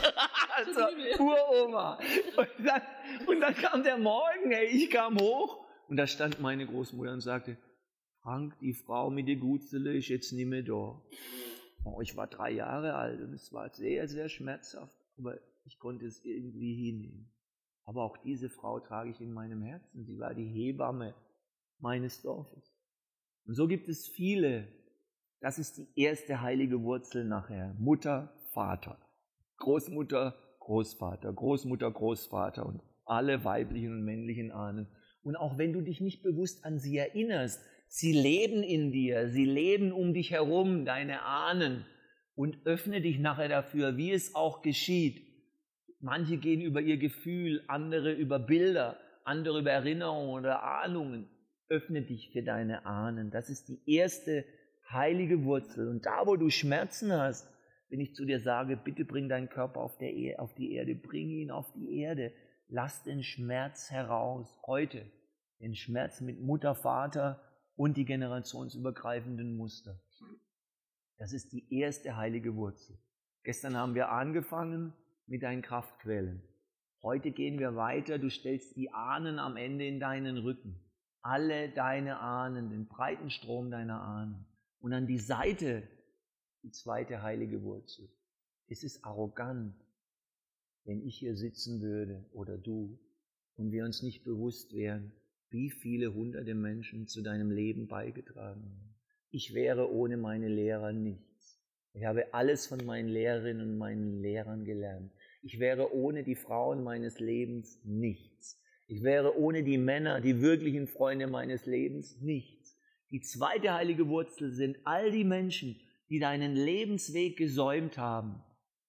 zur Uroma. Und dann, und dann kam der Morgen, ey, ich kam hoch und da stand meine Großmutter und sagte, Frank, die Frau mit der Gutzele ist jetzt nicht mehr da. Oh, ich war drei Jahre alt und es war sehr, sehr schmerzhaft, aber ich konnte es irgendwie hinnehmen. Aber auch diese Frau trage ich in meinem Herzen. Sie war die Hebamme meines Dorfes. Und so gibt es viele. Das ist die erste heilige Wurzel nachher. Mutter, Vater, Großmutter, Großvater, Großmutter, Großvater und alle weiblichen und männlichen Ahnen. Und auch wenn du dich nicht bewusst an sie erinnerst, sie leben in dir, sie leben um dich herum, deine Ahnen. Und öffne dich nachher dafür, wie es auch geschieht. Manche gehen über ihr Gefühl, andere über Bilder, andere über Erinnerungen oder Ahnungen. Öffne dich für deine Ahnen. Das ist die erste heilige Wurzel. Und da, wo du Schmerzen hast, wenn ich zu dir sage, bitte bring deinen Körper auf, der e- auf die Erde, bring ihn auf die Erde. Lass den Schmerz heraus, heute. Den Schmerz mit Mutter, Vater und die generationsübergreifenden Muster. Das ist die erste heilige Wurzel. Gestern haben wir angefangen mit deinen Kraftquellen. Heute gehen wir weiter. Du stellst die Ahnen am Ende in deinen Rücken. Alle deine Ahnen, den breiten Strom deiner Ahnen. Und an die Seite die zweite heilige Wurzel. Es ist arrogant, wenn ich hier sitzen würde oder du und wir uns nicht bewusst wären, wie viele hunderte Menschen zu deinem Leben beigetragen haben. Ich wäre ohne meine Lehrer nichts. Ich habe alles von meinen Lehrerinnen und meinen Lehrern gelernt. Ich wäre ohne die Frauen meines Lebens nichts. Ich wäre ohne die Männer, die wirklichen Freunde meines Lebens, nichts. Die zweite heilige Wurzel sind all die Menschen, die deinen Lebensweg gesäumt haben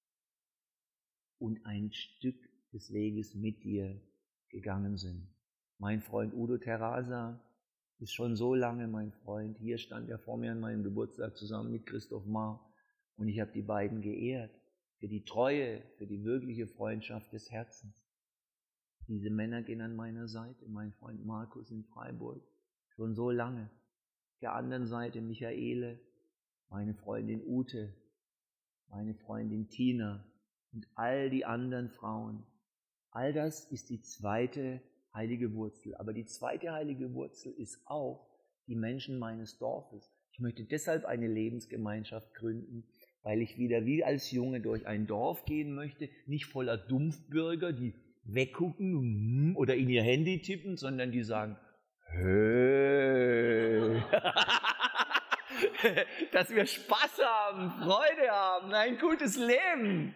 und ein Stück des Weges mit dir gegangen sind. Mein Freund Udo Terrasa ist schon so lange mein Freund. Hier stand er vor mir an meinem Geburtstag zusammen mit Christoph Mahr und ich habe die beiden geehrt für die Treue, für die wirkliche Freundschaft des Herzens. Diese Männer gehen an meiner Seite, mein Freund Markus in Freiburg, schon so lange. Auf der anderen Seite Michaele, meine Freundin Ute, meine Freundin Tina und all die anderen Frauen. All das ist die zweite heilige Wurzel. Aber die zweite heilige Wurzel ist auch die Menschen meines Dorfes. Ich möchte deshalb eine Lebensgemeinschaft gründen, weil ich wieder wie als Junge durch ein Dorf gehen möchte, nicht voller Dumpfbürger, die weggucken oder in ihr Handy tippen, sondern die sagen, hey, dass wir Spaß haben, Freude haben, ein gutes Leben.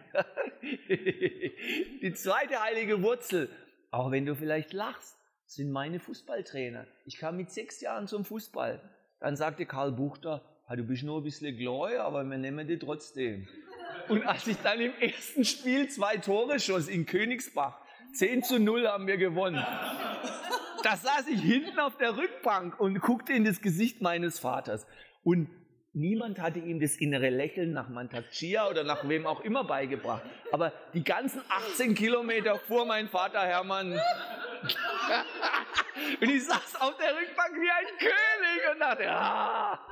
Die zweite heilige Wurzel, auch wenn du vielleicht lachst, sind meine Fußballtrainer. Ich kam mit sechs Jahren zum Fußball. Dann sagte Karl Buchter, ah, du bist nur ein bisschen gläu, aber wir nehmen dich trotzdem. Und als ich dann im ersten Spiel zwei Tore schoss in Königsbach, zehn zu null haben wir gewonnen. Da saß ich hinten auf der Rückbank und guckte in das Gesicht meines Vaters. Und niemand hatte ihm das innere Lächeln nach Mantak-Chia oder nach wem auch immer beigebracht. Aber die ganzen achtzehn Kilometer fuhr mein Vater Hermann. Und ich saß auf der Rückbank wie ein König und dachte, ah.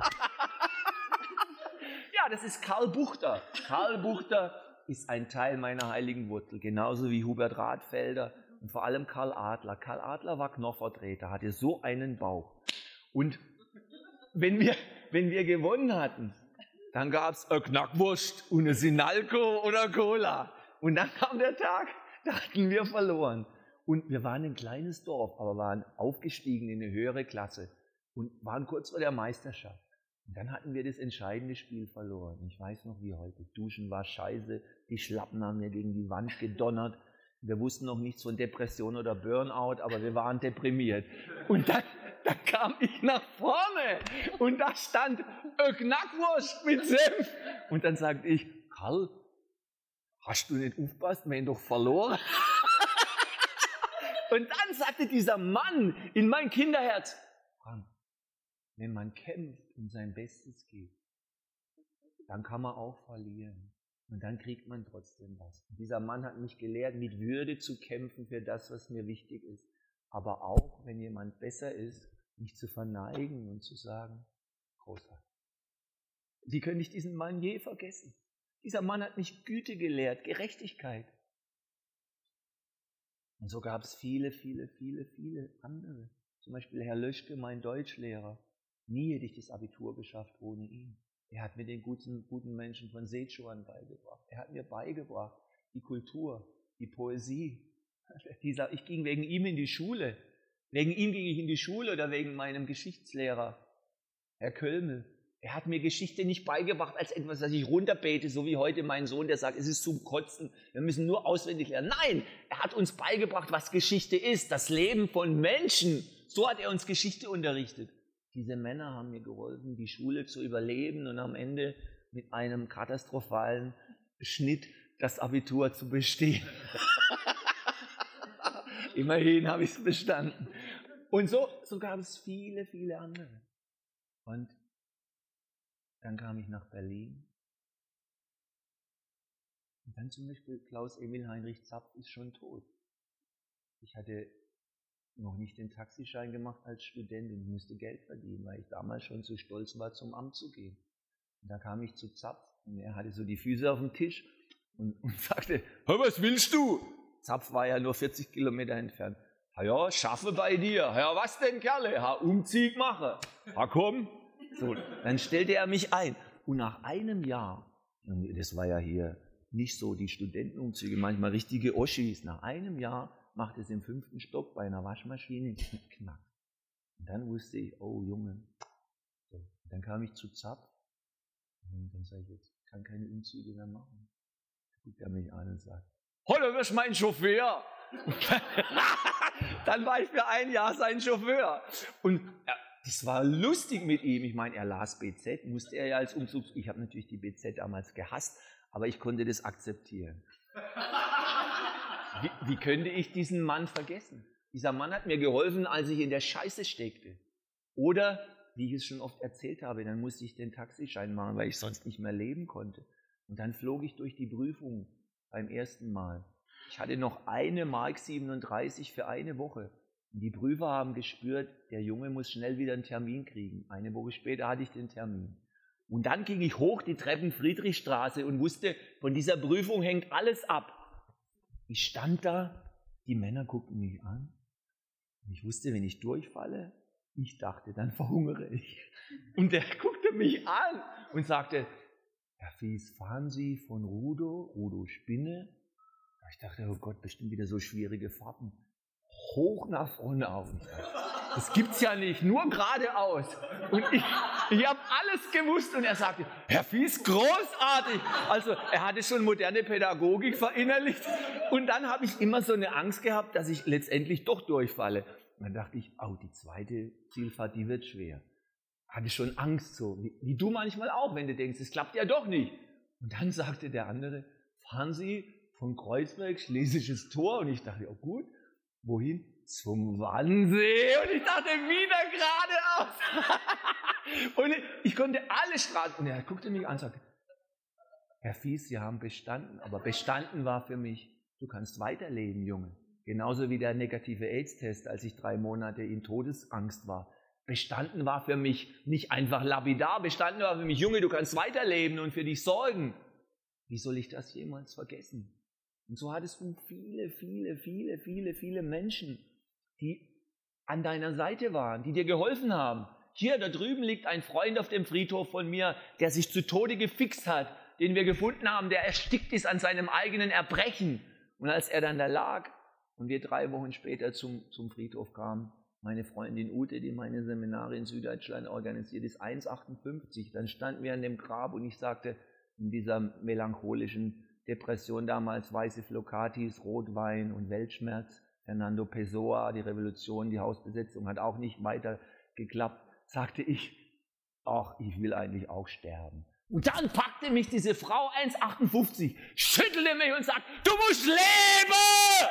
Ja, das ist Karl Buchter. Karl Buchter ist ein Teil meiner heiligen Wurzel, genauso wie Hubert Radfelder und vor allem Karl Adler. Karl Adler war Knochenvertreter, hatte so einen Bauch. Und wenn wir, wenn wir gewonnen hatten, dann gab's eine Knackwurst und eine Sinalco oder Cola. Und dann kam der Tag, da hatten wir verloren. Und wir waren ein kleines Dorf, aber waren aufgestiegen in eine höhere Klasse und waren kurz vor der Meisterschaft. Und dann hatten wir das entscheidende Spiel verloren. Ich weiß noch wie heute. Duschen war scheiße, die Schlappen haben mir gegen die Wand gedonnert. Wir wussten noch nichts von Depression oder Burnout, aber wir waren deprimiert. Und dann, dann kam ich nach vorne und da stand eine Knackwurst mit Senf. Und dann sagte ich, Karl, hast du nicht aufgepasst? Wir haben doch verloren. Und dann sagte dieser Mann in mein Kinderherz, Frank, wenn man kämpft und sein Bestes gibt, dann kann man auch verlieren. Und dann kriegt man trotzdem was. Und dieser Mann hat mich gelehrt, mit Würde zu kämpfen für das, was mir wichtig ist. Aber auch, wenn jemand besser ist, mich zu verneigen und zu sagen, großartig. Wie könnte ich diesen Mann je vergessen? Dieser Mann hat mich Güte gelehrt, Gerechtigkeit. Und so gab es viele, viele, viele, viele andere. Zum Beispiel Herr Löschke, mein Deutschlehrer. Nie hätte ich das Abitur geschafft ohne ihn. Er hat mir den guten, guten Menschen von Sichuan beigebracht. Er hat mir beigebracht die Kultur, die Poesie. Dieser, ich ging wegen ihm in die Schule. Wegen ihm ging ich in die Schule oder wegen meinem Geschichtslehrer, Herr Kölmel. Er hat mir Geschichte nicht beigebracht als etwas, das ich runterbete, so wie heute mein Sohn, der sagt, es ist zum Kotzen, wir müssen nur auswendig lernen. Nein, er hat uns beigebracht, was Geschichte ist, das Leben von Menschen. So hat er uns Geschichte unterrichtet. Diese Männer haben mir geholfen, die Schule zu überleben und am Ende mit einem katastrophalen Schnitt das Abitur zu bestehen. Immerhin habe ich es bestanden. Und so, so gab es viele, viele andere. Und dann kam ich nach Berlin. Und dann zum Beispiel Klaus-Emil Heinrich Zapf ist schon tot. Ich hatte noch nicht den Taxischein gemacht als Student und musste Geld verdienen, weil ich damals schon zu stolz war, zum Amt zu gehen. Und da kam ich zu Zapf und er hatte so die Füße auf dem Tisch und, und sagte, hör, was willst du? Zapf war ja nur vierzig Kilometer entfernt. Ha ja, schaffe bei dir. Ja, was denn, Kerle? Ha, Umzieg mache. Ha, komm. So, dann stellte er mich ein. Und nach einem Jahr, und das war ja hier nicht so, die Studentenumzüge, manchmal richtige Oschis, nach einem Jahr macht es im fünften Stock bei einer Waschmaschine knack. Und dann wusste ich, oh Junge. So, dann kam ich zu Zapf und dann sage ich jetzt, ich kann keine Umzüge mehr machen. Da guckt er mich an und sagt, Holle, wirst mein Chauffeur. Dann war ich für ein Jahr sein Chauffeur. Und ja, das war lustig mit ihm. Ich meine, er las B Z, musste er ja als Umzugs... Ich habe natürlich die B Z damals gehasst, aber ich konnte das akzeptieren. Wie, wie könnte ich diesen Mann vergessen? Dieser Mann hat mir geholfen, als ich in der Scheiße steckte. Oder, wie ich es schon oft erzählt habe, dann musste ich den Taxischein machen, weil ich sonst nicht mehr leben konnte. Und dann flog ich durch die Prüfung beim ersten Mal. Ich hatte noch eine Mark siebenunddreißig für eine Woche. Und die Prüfer haben gespürt, der Junge muss schnell wieder einen Termin kriegen. Eine Woche später hatte ich den Termin. Und dann ging ich hoch die Treppen Friedrichstraße und wusste, von dieser Prüfung hängt alles ab. Ich stand da, die Männer guckten mich an. Und ich wusste, wenn ich durchfalle, ich dachte, dann verhungere ich. Und der guckte mich an und sagte, Herr Fies, fahren Sie von Rudow, Rudow Spinne? Ich dachte, oh Gott, bestimmt wieder so schwierige Fahrten. Hoch nach Frohnau. Das gibt's ja nicht, nur geradeaus. Und ich, ich habe alles gewusst. Und er sagte, Herr Fies, großartig. Also er hatte schon moderne Pädagogik verinnerlicht. Und dann habe ich immer so eine Angst gehabt, dass ich letztendlich doch durchfalle. Und dann dachte ich, oh, die zweite Zielfahrt, die wird schwer. Hatte schon Angst so, wie, wie du manchmal auch, wenn du denkst, es klappt ja doch nicht. Und dann sagte der andere, fahren Sie von Kreuzberg, Schlesisches Tor. Und ich dachte, oh gut, wohin? Zum Wannsee. Und ich dachte, wieder geradeaus. Und ich konnte alle Straßen. Und er guckte mich an und sagte, Herr Fies, Sie haben bestanden. Aber bestanden war für mich, du kannst weiterleben, Junge. Genauso wie der negative AIDS-Test, als ich drei Monate in Todesangst war. Bestanden war für mich nicht einfach lapidar. Bestanden war für mich, Junge, du kannst weiterleben und für dich sorgen. Wie soll ich das jemals vergessen? Und so hattest du viele, viele, viele, viele, viele Menschen, die an deiner Seite waren, die dir geholfen haben. Hier, da drüben liegt ein Freund auf dem Friedhof von mir, der sich zu Tode gefixt hat, den wir gefunden haben, der erstickt ist an seinem eigenen Erbrechen. Und als er dann da lag und wir drei Wochen später zum, zum Friedhof kamen, meine Freundin Ute, die meine Seminare in Süddeutschland organisiert, ist eins Komma achtundfünfzig. Dann standen wir an dem Grab und ich sagte, in dieser melancholischen Depression damals, weiße Floccatis, Rotwein und Weltschmerz, Fernando Pessoa, die Revolution, die Hausbesetzung hat auch nicht weiter geklappt, sagte ich, ach, ich will eigentlich auch sterben. Und dann packte mich diese Frau eins Komma achtundfünfzig, schüttelte mich und sagte, du musst leben!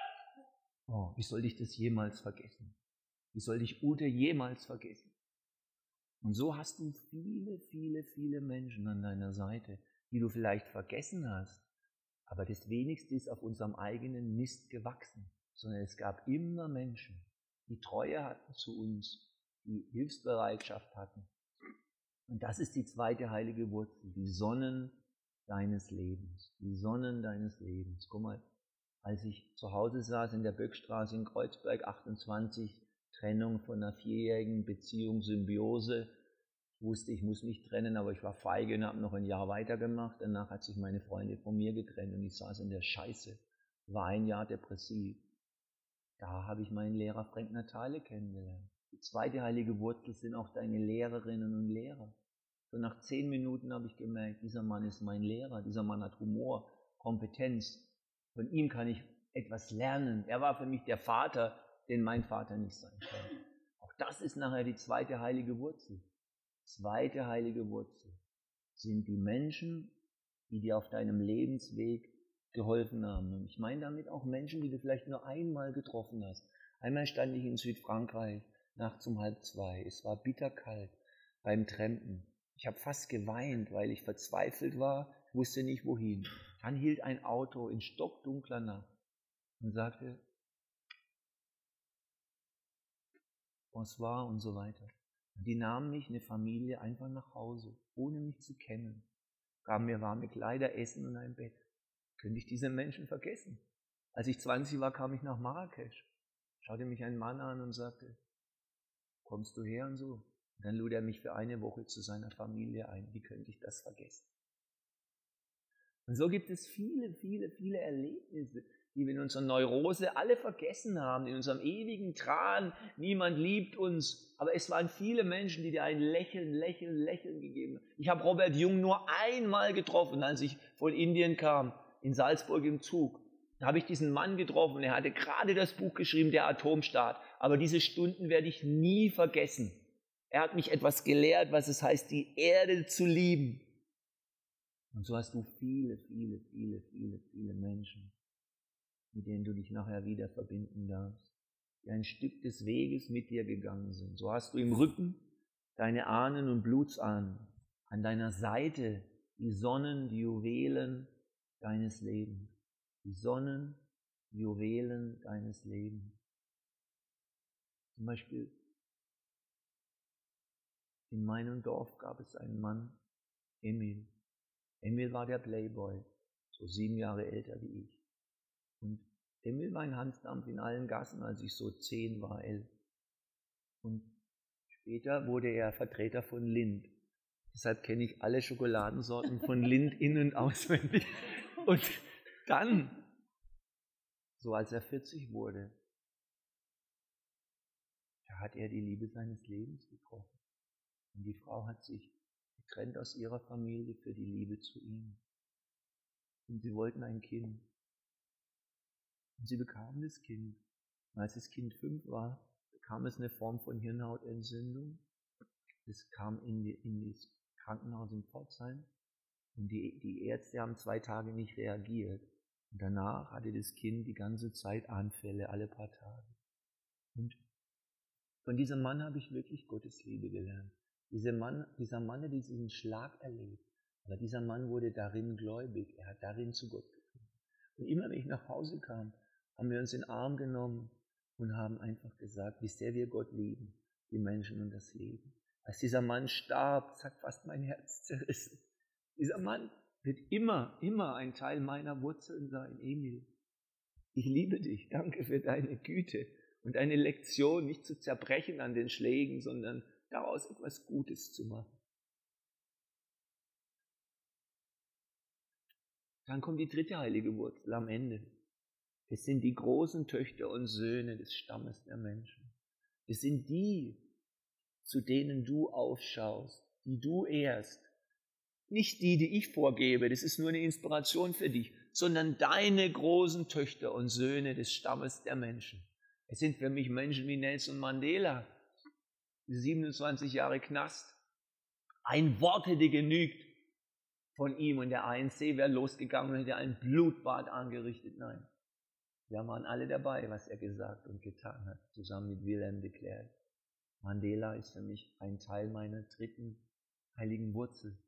Oh, wie soll ich das jemals vergessen? Wie soll ich Ute jemals vergessen? Und so hast du viele, viele, viele Menschen an deiner Seite, die du vielleicht vergessen hast. Aber das Wenigste ist auf unserem eigenen Mist gewachsen. Sondern es gab immer Menschen, die Treue hatten zu uns, die Hilfsbereitschaft hatten. Und das ist die zweite heilige Wurzel, die Sonnen deines Lebens. Die Sonnen deines Lebens. Guck mal, als ich zu Hause saß in der Böckstraße in Kreuzberg, achtundzwanzig, Trennung von einer vierjährigen Beziehung, Symbiose. Ich wusste, ich muss mich trennen, aber ich war feige und habe noch ein Jahr weitergemacht. Danach hat sich meine Freundin von mir getrennt und ich saß in der Scheiße. War ein Jahr depressiv. Da habe ich meinen Lehrer Frank Natale kennengelernt. Die zweite heilige Wurzel sind auch deine Lehrerinnen und Lehrer. So nach zehn Minuten habe ich gemerkt, dieser Mann ist mein Lehrer, dieser Mann hat Humor, Kompetenz. Von ihm kann ich etwas lernen. Er war für mich der Vater, den mein Vater nicht sein kann. Auch das ist nachher die zweite heilige Wurzel. Zweite heilige Wurzel sind die Menschen, die dir auf deinem Lebensweg geholfen haben. Und ich meine damit auch Menschen, die du vielleicht nur einmal getroffen hast. Einmal stand ich in Südfrankreich, nachts um halb zwei. Es war bitterkalt beim Trampen. Ich habe fast geweint, weil ich verzweifelt war, wusste nicht wohin. Dann hielt ein Auto in stockdunkler Nacht und sagte, was war und so weiter. Und die nahmen mich, eine Familie, einfach nach Hause, ohne mich zu kennen. Gaben mir warme Kleider, Essen und ein Bett. Könnte ich diese Menschen vergessen? Als ich zwanzig war, kam ich nach Marrakesch. Schaute mich ein Mann an und sagte, kommst du her und so? Und dann lud er mich für eine Woche zu seiner Familie ein. Wie könnte ich das vergessen? Und so gibt es viele, viele, viele Erlebnisse, die wir in unserer Neurose alle vergessen haben, in unserem ewigen Tran. Niemand liebt uns. Aber es waren viele Menschen, die dir ein Lächeln, Lächeln, Lächeln gegeben haben. Ich habe Robert Jung nur einmal getroffen, als ich von Indien kam, in Salzburg im Zug. Da habe ich diesen Mann getroffen. Er hatte gerade das Buch geschrieben, Der Atomstaat. Aber diese Stunden werde ich nie vergessen. Er hat mich etwas gelehrt, was es heißt, die Erde zu lieben. Und so hast du viele, viele, viele, viele, viele Menschen, mit denen du dich nachher wieder verbinden darfst, die ein Stück des Weges mit dir gegangen sind. So hast du im Rücken deine Ahnen und Blutsahnen, an deiner Seite die Sonnen, die Juwelen deines Lebens. Die Sonnen, die Juwelen deines Lebens. Zum Beispiel in meinem Dorf gab es einen Mann, Emil. Emil war der Playboy, so sieben Jahre älter wie ich. Und Emil war ein Hansdampf in allen Gassen, als ich so zehn war, elf. Und später wurde er Vertreter von Lind. Deshalb kenne ich alle Schokoladensorten von Lindt in- und auswendig. Und dann, so als er vierzig wurde, da hat er die Liebe seines Lebens getroffen. Und die Frau hat sich getrennt aus ihrer Familie für die Liebe zu ihm. Und sie wollten ein Kind. Und sie bekamen das Kind. Und als das Kind fünf war, bekam es eine Form von Hirnhautentzündung. Das kam in, die, in das Krankenhaus in Pforzheim. Und die, die Ärzte haben zwei Tage nicht reagiert. Und danach hatte das Kind die ganze Zeit Anfälle, alle paar Tage. Und von diesem Mann habe ich wirklich Gottes Liebe gelernt. Dieser Mann, dieser Mann hat diesen Schlag erlebt. Aber dieser Mann wurde darin gläubig. Er hat darin zu Gott gefunden. Und immer wenn ich nach Hause kam, haben wir uns in den Arm genommen und haben einfach gesagt, wie sehr wir Gott lieben, die Menschen und das Leben. Als dieser Mann starb, das hat fast mein Herz zerrissen. Dieser Mann wird immer, immer ein Teil meiner Wurzeln sein. Emil, ich liebe dich. Danke für deine Güte und deine Lektion, nicht zu zerbrechen an den Schlägen, sondern daraus etwas Gutes zu machen. Dann kommt die dritte heilige Wurzel am Ende. Es sind die großen Töchter und Söhne des Stammes der Menschen. Es sind die, zu denen du aufschaust, die du ehrst. Nicht die, die ich vorgebe, das ist nur eine Inspiration für dich, sondern deine großen Töchter und Söhne des Stammes der Menschen. Es sind für mich Menschen wie Nelson Mandela, siebenundzwanzig Jahre Knast. Ein Wort hätte genügt von ihm und der A N C wäre losgegangen und hätte ein Blutbad angerichtet. Nein, wir waren alle dabei, was er gesagt und getan hat, zusammen mit Willem de Klerk. Mandela ist für mich ein Teil meiner dritten heiligen Wurzel.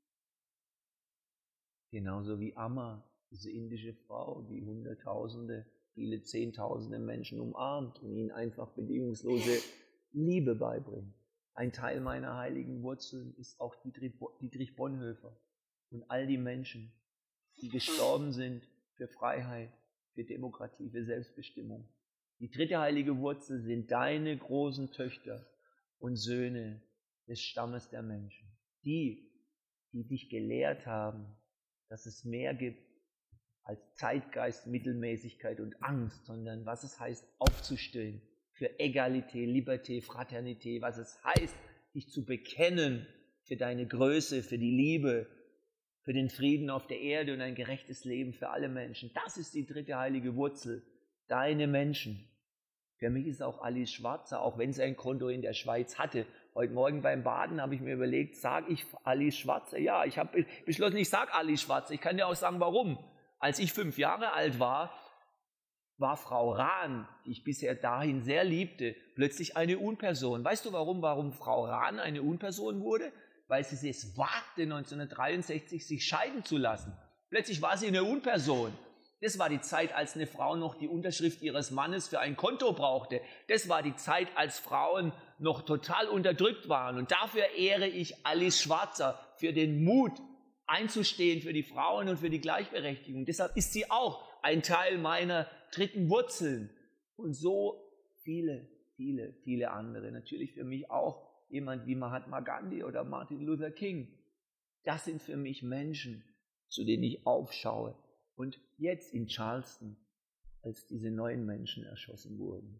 Genauso wie Amma, diese indische Frau, die Hunderttausende, viele Zehntausende Menschen umarmt und ihnen einfach bedingungslose Liebe beibringt. Ein Teil meiner heiligen Wurzeln ist auch Dietrich Bonhoeffer und all die Menschen, die gestorben sind für Freiheit, für Demokratie, für Selbstbestimmung. Die dritte heilige Wurzel sind deine großen Töchter und Söhne des Stammes der Menschen. Die, die dich gelehrt haben, dass es mehr gibt als Zeitgeist, Mittelmäßigkeit und Angst, sondern was es heißt, aufzustehen für Egalité, Liberté, Fraternité, was es heißt, dich zu bekennen für deine Größe, für die Liebe, für den Frieden auf der Erde und ein gerechtes Leben für alle Menschen. Das ist die dritte heilige Wurzel, deine Menschen. Für mich ist auch Alice Schwarzer, auch wenn sie ein Konto in der Schweiz hatte. Heute Morgen beim Baden habe ich mir überlegt, sage ich Alice Schwarzer? Ja, ich habe beschlossen, ich sage Alice Schwarzer. Ich kann dir auch sagen, warum. Als ich fünf Jahre alt war, war Frau Rahn, die ich bisher dahin sehr liebte, plötzlich eine Unperson. Weißt du warum, warum Frau Rahn eine Unperson wurde? Weil sie es wagte, neunzehnhundertdreiundsechzig sich scheiden zu lassen. Plötzlich war sie eine Unperson. Das war die Zeit, als eine Frau noch die Unterschrift ihres Mannes für ein Konto brauchte. Das war die Zeit, als Frauen noch total unterdrückt waren. Und dafür ehre ich Alice Schwarzer für den Mut, einzustehen für die Frauen und für die Gleichberechtigung. Deshalb ist sie auch ein Teil meiner dritten Wurzeln. Und so viele, viele, viele andere. Natürlich für mich auch jemand wie Mahatma Gandhi oder Martin Luther King. Das sind für mich Menschen, zu denen ich aufschaue. Und jetzt in Charleston, als diese neuen Menschen erschossen wurden,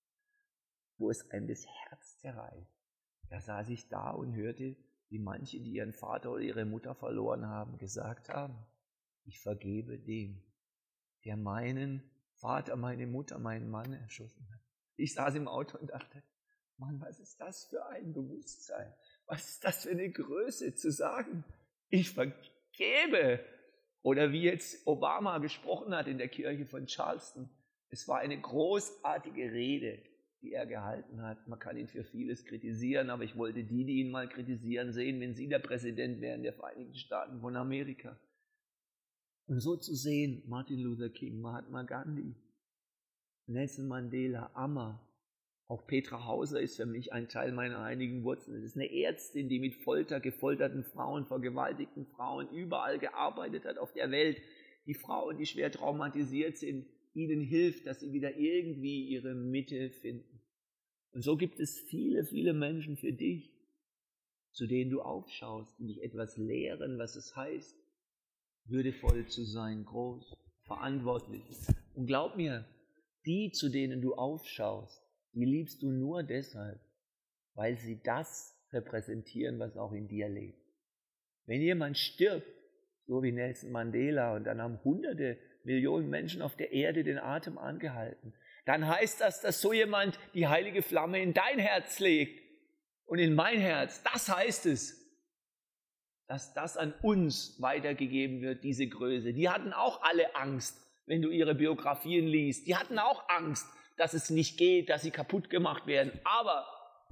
wo es einem das Herz zerreißt, da saß ich da und hörte, wie manche, die ihren Vater oder ihre Mutter verloren haben, gesagt haben, ich vergebe dem, der meinen Vater, meine Mutter, meinen Mann erschossen hat. Ich saß im Auto und dachte, Mann, was ist das für ein Bewusstsein? Was ist das für eine Größe, zu sagen, ich vergebe? Oder wie jetzt Obama gesprochen hat in der Kirche von Charleston. Es war eine großartige Rede, die er gehalten hat. Man kann ihn für vieles kritisieren, aber ich wollte die, die ihn mal kritisieren, sehen, wenn sie der Präsident wären der Vereinigten Staaten von Amerika. Und so zu sehen, Martin Luther King, Mahatma Gandhi, Nelson Mandela, Amma, auch Petra Hauser ist für mich ein Teil meiner heiligen Wurzeln. Es ist eine Ärztin, die mit Folter gefolterten Frauen, vergewaltigten Frauen überall gearbeitet hat auf der Welt. Die Frauen, die schwer traumatisiert sind, ihnen hilft, dass sie wieder irgendwie ihre Mitte finden. Und so gibt es viele, viele Menschen für dich, zu denen du aufschaust, die dich etwas lehren, was es heißt, würdevoll zu sein, groß, verantwortlich. Und glaub mir, die, zu denen du aufschaust, die liebst du nur deshalb, weil sie das repräsentieren, was auch in dir lebt. Wenn jemand stirbt, so wie Nelson Mandela, und dann haben hunderte, Millionen Menschen auf der Erde den Atem angehalten, dann heißt das, dass so jemand die heilige Flamme in dein Herz legt und in mein Herz. Das heißt es, dass das an uns weitergegeben wird, diese Größe. Die hatten auch alle Angst, wenn du ihre Biografien liest. Die hatten auch Angst, dass es nicht geht, dass sie kaputt gemacht werden. Aber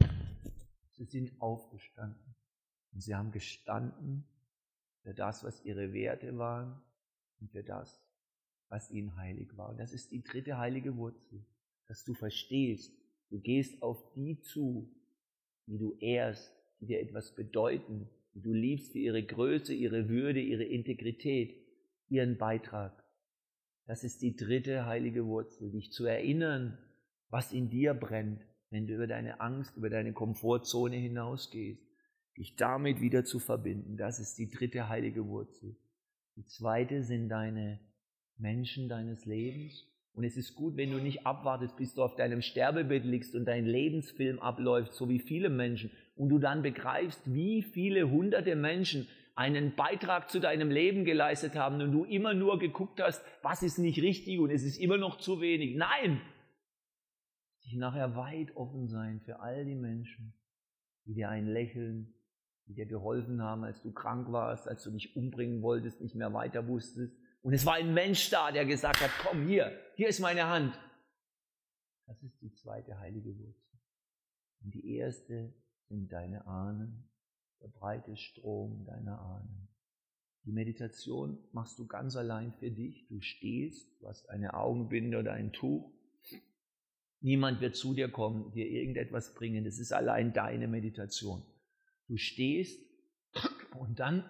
sie sind aufgestanden und sie haben gestanden für das, was ihre Werte waren und für das, was ihnen heilig war. Und das ist die dritte heilige Wurzel, dass du verstehst, du gehst auf die zu, die du ehrst, die dir etwas bedeuten, die du liebst für ihre Größe, ihre Würde, ihre Integrität, ihren Beitrag. Das ist die dritte heilige Wurzel, dich zu erinnern, was in dir brennt, wenn du über deine Angst, über deine Komfortzone hinausgehst, dich damit wieder zu verbinden. Das ist die dritte heilige Wurzel. Die zweite sind deine Menschen deines Lebens. Und es ist gut, wenn du nicht abwartest, bis du auf deinem Sterbebett liegst und dein Lebensfilm abläuft, so wie viele Menschen, und du dann begreifst, wie viele hunderte Menschen einen Beitrag zu deinem Leben geleistet haben und du immer nur geguckt hast, was ist nicht richtig und es ist immer noch zu wenig. Nein! Dich nachher weit offen sein für all die Menschen, die dir ein Lächeln, die dir geholfen haben, als du krank warst, als du dich umbringen wolltest, nicht mehr weiter wusstest. Und es war ein Mensch da, der gesagt hat, komm hier, hier ist meine Hand. Das ist die zweite heilige Wurzel. Und die erste sind deine Ahnen, der breite Strom deiner Ahnen. Die Meditation machst du ganz allein für dich. Du stehst, du hast eine Augenbinde oder ein Tuch. Niemand wird zu dir kommen, dir irgendetwas bringen. Das ist allein deine Meditation. Du stehst und dann,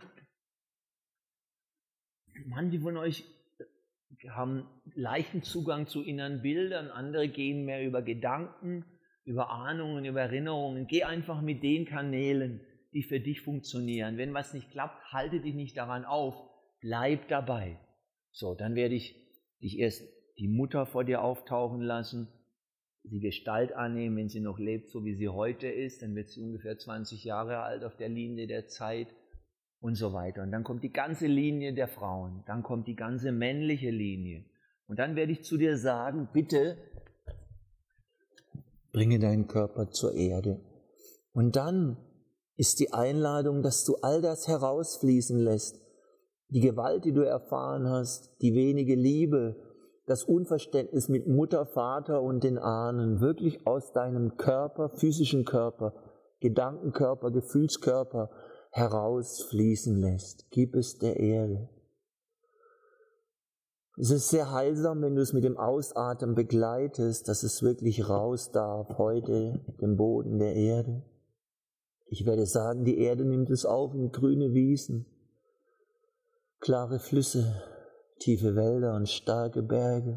manche von euch haben leichten Zugang zu inneren Bildern, andere gehen mehr über Gedanken, über Ahnungen, über Erinnerungen. Geh einfach mit den Kanälen, die für dich funktionieren. Wenn was nicht klappt, halte dich nicht daran auf, bleib dabei. So, dann werde ich dich erst die Mutter vor dir auftauchen lassen, sie Gestalt annehmen, wenn sie noch lebt, so wie sie heute ist, dann wird sie ungefähr zwanzig Jahre alt auf der Linie der Zeit und so weiter. Und dann kommt die ganze Linie der Frauen, dann kommt die ganze männliche Linie. Und dann werde ich zu dir sagen, bitte bringe deinen Körper zur Erde. Und dann ist die Einladung, dass du all das herausfließen lässt, die Gewalt, die du erfahren hast, die wenige Liebe, das Unverständnis mit Mutter, Vater und den Ahnen wirklich aus deinem Körper, physischen Körper, Gedankenkörper, Gefühlskörper herausfließen lässt. Gib es der Erde. Es ist sehr heilsam, wenn du es mit dem Ausatmen begleitest, dass es wirklich raus darf, heute den Boden der Erde. Ich werde sagen, die Erde nimmt es auf in grüne Wiesen, klare Flüsse, tiefe Wälder und starke Berge.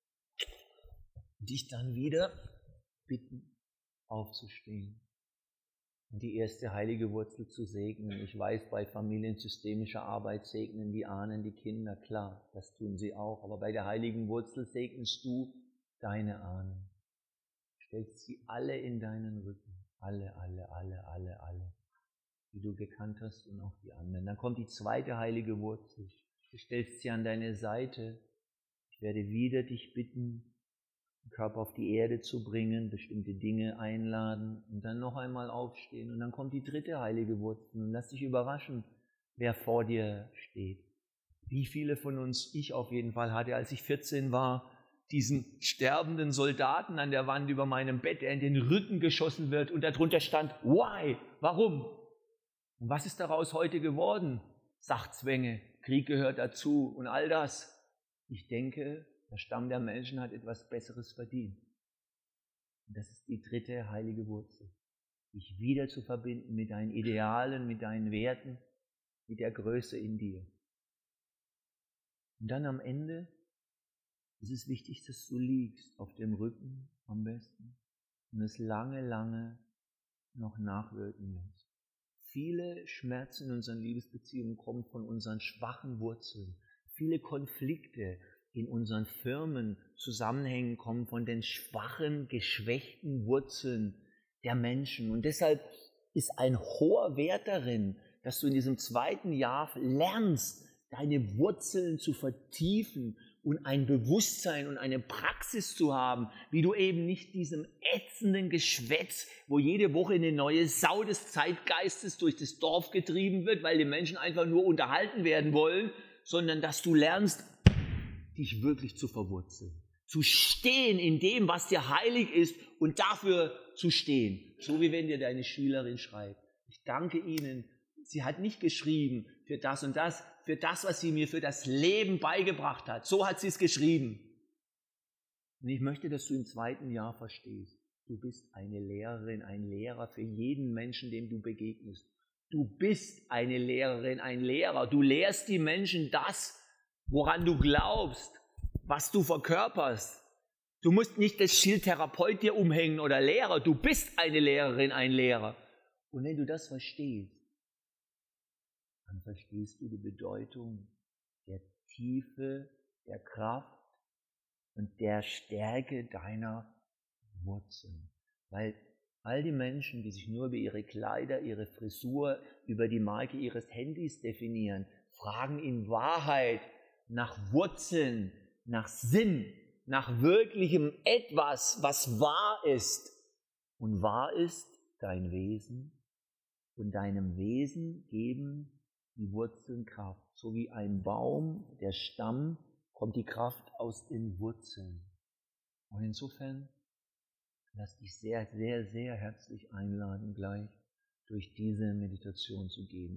Dich dann wieder bitten, aufzustehen und die erste heilige Wurzel zu segnen. Ich weiß, bei familiensystemischer Arbeit segnen die Ahnen die Kinder, klar, das tun sie auch. Aber bei der heiligen Wurzel segnest du deine Ahnen. Stellst sie alle in deinen Rücken. Alle, alle, alle, alle, alle, die du gekannt hast und auch die anderen. Dann kommt die zweite heilige Wurzel. Du stellst sie an deine Seite. Ich werde wieder dich bitten, den Körper auf die Erde zu bringen, bestimmte Dinge einladen und dann noch einmal aufstehen. Und dann kommt die dritte heilige Wurzel und lass dich überraschen, wer vor dir steht. Wie viele von uns, ich auf jeden Fall, hatte, als ich vierzehn war, diesen sterbenden Soldaten an der Wand über meinem Bett, der in den Rücken geschossen wird und darunter stand, why? Warum? Und was ist daraus heute geworden? Sachzwänge, Krieg gehört dazu und all das. Ich denke, der Stamm der Menschen hat etwas Besseres verdient. Und das ist die dritte heilige Wurzel. Dich wieder zu verbinden mit deinen Idealen, mit deinen Werten, mit der Größe in dir. Und dann am Ende ist es wichtig, dass du liegst auf dem Rücken am besten und es lange, lange noch nachwirken lässt. viele Schmerzen in unseren Liebesbeziehungen kommen von unseren schwachen Wurzeln. Viele Konflikte in unseren Firmen, Zusammenhängen kommen von den schwachen, geschwächten Wurzeln der Menschen. Und deshalb ist ein hoher Wert darin, dass du in diesem zweiten Jahr lernst, deine Wurzeln zu vertiefen und ein Bewusstsein und eine Praxis zu haben, wie du eben nicht diesem ätzenden Geschwätz, wo jede Woche eine neue Sau des Zeitgeistes durch das Dorf getrieben wird, weil die Menschen einfach nur unterhalten werden wollen, sondern dass du lernst, dich wirklich zu verwurzeln, zu stehen in dem, was dir heilig ist und dafür zu stehen. So wie wenn dir deine Schülerin schreibt: Ich danke Ihnen, sie hat nicht geschrieben für das und das, für das, was sie mir für das Leben beigebracht hat. So hat sie es geschrieben. Und ich möchte, dass du im zweiten Jahr verstehst, du bist eine Lehrerin, ein Lehrer für jeden Menschen, dem du begegnest. Du bist eine Lehrerin, ein Lehrer. Du lehrst die Menschen das, woran du glaubst, was du verkörperst. Du musst nicht das Schild Therapeut dir umhängen oder Lehrer. Du bist eine Lehrerin, ein Lehrer. Und wenn du das verstehst, dann verstehst du die Bedeutung der Tiefe, der Kraft und der Stärke deiner Wurzeln. Weil all die Menschen, die sich nur über ihre Kleider, ihre Frisur, über die Marke ihres Handys definieren, fragen in Wahrheit nach Wurzeln, nach Sinn, nach wirklichem Etwas, was wahr ist. Und wahr ist dein Wesen, und deinem Wesen geben die Wurzeln Kraft. So wie ein Baum, der Stamm, kommt die Kraft aus den Wurzeln. Und insofern lass dich sehr, sehr, sehr herzlich einladen, gleich durch diese Meditation zu gehen.